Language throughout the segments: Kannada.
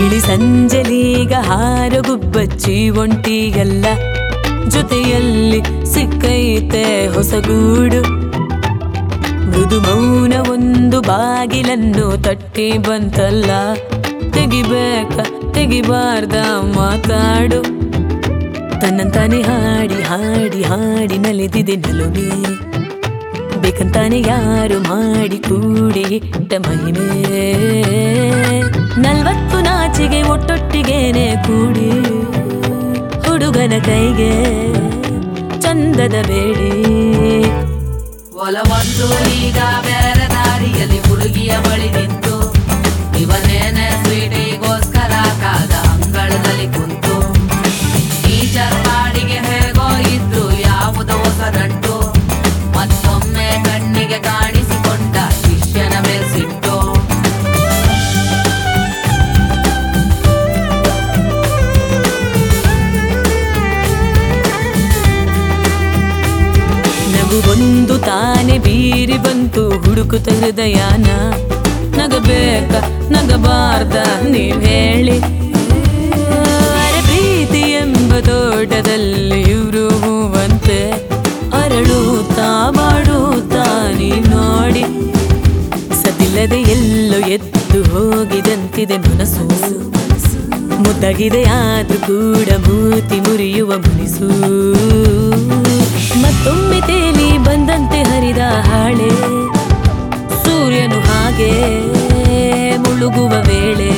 ಇಳಿ ಸಂಜೆಲೀಗ ಹಾರಗುಬ್ಬಚ್ಚಿ ಒಂಟಿಗಲ್ಲ ಜೊತೆಯಲ್ಲಿ ಸಿಕ್ಕೈತೆ ಹೊಸಗೂಡು ಮೃದು ಮೌನ ಒಂದು ಬಾಗಿಲನ್ನು ತಟ್ಟಿ ಬಂತಲ್ಲ ತೆಗಿಬಾರ್ದ ಮಾತಾಡು ತನ್ನಂತಾನೆ ಹಾಡಿ ಹಾಡಿ ಹಾಡಿ ನಲಿದಿದೆ ನಲುಮೆ ಬೇಕಂತಾನೆ ಯಾರು ಮಾಡಿ ಕೂಡಿ ಇಟ್ಟ ಮಹಿಮೆ 40 ನಾಚಿಗೆ ಒಟ್ಟೊಟ್ಟಿಗೇನೆ ಕೂಡಿ ಹುಡುಗನ ಕೈಗೆ ಚಂದದ ಬೇಡಿ ಒಲವೊಂದು ಈಗ ಬೇರೆ ದಾರಿಯಲ್ಲಿ ಹುಡುಗಿಯ ಬಳಿ ನಿಂತು ಇವನೇನೆ ಸ್ವೀಟಿಗೋಸ್ಕರ ಕಾದ ಅಂಗಳದಲ್ಲಿ ಕುಂತು ಈ ಚರ್ಪಾಡಿಗೆ ಹೇಗೋ ಇದ್ದು ಯಾವುದೋ ಹೊಸದಂಟು ಮತ್ತೊಮ್ಮೆ ಕಣ್ಣಿಗೆ ಕಾಣಿಸಿಕೊಂಡ ಶಿಷ್ಯನ ಮೇಲ್ಸಿಟ್ಟು ನಗು ಒಂದು ತಾನೆ ಬೀರಿ ಬಂತು ಹುಡುಕುತ್ತ ಹೃದಯನ ನಗಬಾರ್ದ ನೀವ್ ಹೇಳಿ ಪ್ರೀತಿ ಎಂಬ ತೋಟದಲ್ಲಿ ಇವ್ರು ಹೂವಂತೆ ಅರಳುತ್ತಾ ಮಾಡುತ್ತಾ ನೀವ್ ನೋಡಿ ಸತಿಲ್ಲದೆ ಎಲ್ಲೋ ಎದ್ದು ಹೋಗಿದಂತಿದೆ ಮನಸ್ಸು ಮುದ್ದಾಗಿದೆ ಆದ್ರೂ ಕೂಡ ಮೂತಿ ಮುರಿಯುವ ಮುನಿಸು ಮತ್ತೊಮ್ಮೆ ತೇಲಿ ಬಂದಂತೆ ಹರಿದ ಹಾಳೆ ಸೂರ್ಯನು ಹಾಗೆ ಮುಳುಗುವ ವೇಳೆ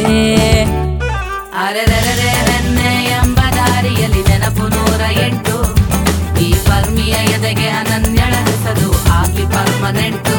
ಅರೆರೆರೆನ್ನೆ ಎಂಬ ದಾರಿಯಲ್ಲಿ ನೆನಪು 108 ಈ ಪರ್ಮಿಯ ಎದೆಗೆ ಅನನ್ಯಳ ಹೆಸರು ಆಗಿ ಪರ್ಮನೆಂಟು